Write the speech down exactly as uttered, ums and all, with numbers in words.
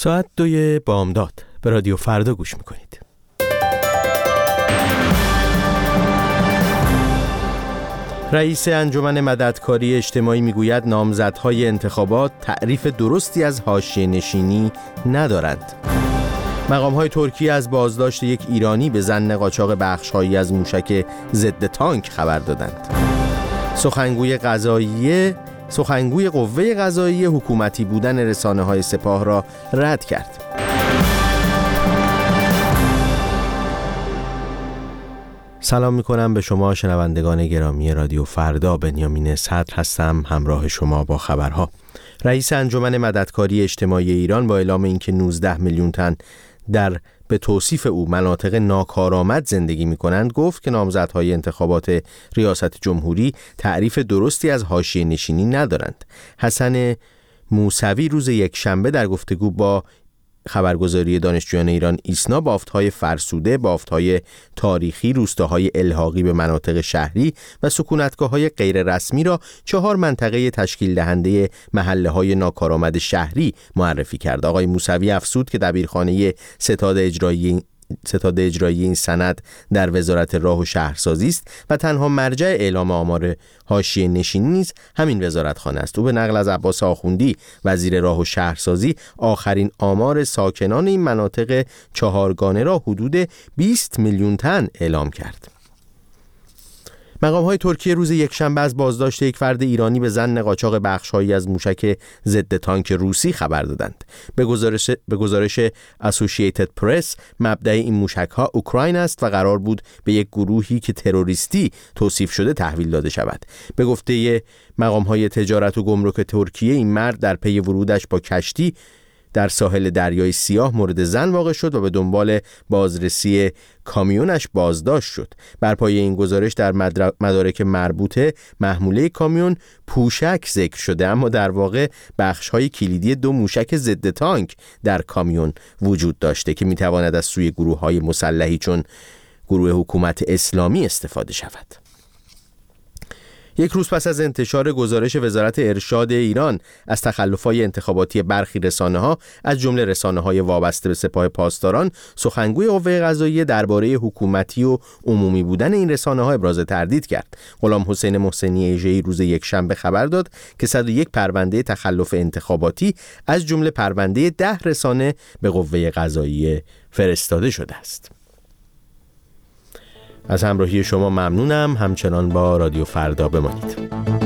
ساعت دوی بامداد به رادیو فردا گوش میکنید. رئیس انجمن مددکاری اجتماعی میگوید نامزدهای انتخابات تعریف درستی از حاشیه نشینی ندارند. مقام‌های ترکیه از بازداشت یک ایرانی به ظن قاچاق بخش‌هایی از موشک ضد تانک خبر دادند. سخنگوی قضاییه سخنگوی قوه قضاییه حکومتی بودن رسانه‌های سپاه را رد کرد. سلام میکنم به شما شنوندگان گرامی رادیو فردا. بنیامین صدر هستم، همراه شما با خبرها. رئیس انجمن مددکاری اجتماعی ایران با اعلام اینکه نوزده میلیون تن در به توصیف او مناطق ناکارآمد زندگی می‌کنند گفت که نامزدهای انتخابات ریاست جمهوری تعریف درستی از حاشیه نشینی ندارند. حسن موسوی روز یکشنبه در گفتگو با خبرگزاری دانشجویان ایران ایسنا بافت‌های فرسوده، بافت‌های تاریخی، روستاهای الحاقی به مناطق شهری و سکونتگاه‌های غیر رسمی را چهار منطقه تشکیل دهنده محله‌های ناکارآمد شهری معرفی کرد. آقای موسوی افزود که دبیرخانه ستاد اجرایی ستاد اجرایی این سند در وزارت راه و شهرسازی است و تنها مرجع اعلام آمار حاشیه نشینی نیز همین وزارتخانه است. او به نقل از عباس آخوندی وزیر راه و شهرسازی آخرین آمار ساکنان این مناطق چهارگانه را حدود بیست میلیون تن اعلام کرد. مقام‌های ترکیه روز یکشنبه از بازداشت یک فرد ایرانی به ظن قاچاق بخش‌هایی از موشک ضد تانک روسی خبر دادند. به گزارش به گزارش اسوسییتد پرس مبدأ این موشک‌ها اوکراین است و قرار بود به یک گروهی که تروریستی توصیف شده تحویل داده شود. به گفته مقام‌های تجارت و گمرک ترکیه این مرد در پی ورودش با کشتی در ساحل دریای سیاه مورد ظن واقع شد و به دنبال بازرسی کامیونش بازداشت شد. بر پایه این گزارش در مدارک مربوطه محموله کامیون پوشک ذکر شده، اما در واقع بخش‌های کلیدی دو موشک ضد تانک در کامیون وجود داشته که می‌تواند از سوی گروه‌های مسلحی چون گروه حکومت اسلامی استفاده شود. یک روز پس از انتشار گزارش وزارت ارشاد ایران از تخلف‌های انتخاباتی برخی رسانه‌ها از جمله رسانه‌های وابسته به سپاه پاسداران، سخنگوی قوه قضاییه درباره حکومتی و عمومی بودن این رسانه‌ها ابراز تردید کرد. غلام حسین محسنی ایجه‌ای روز یکشنبه خبر داد که صد و یک پرونده تخلف انتخاباتی از جمله پرونده ده رسانه به قوه قضاییه فرستاده شده است. از همراهی شما ممنونم. همچنان با رادیو فردا بمانید.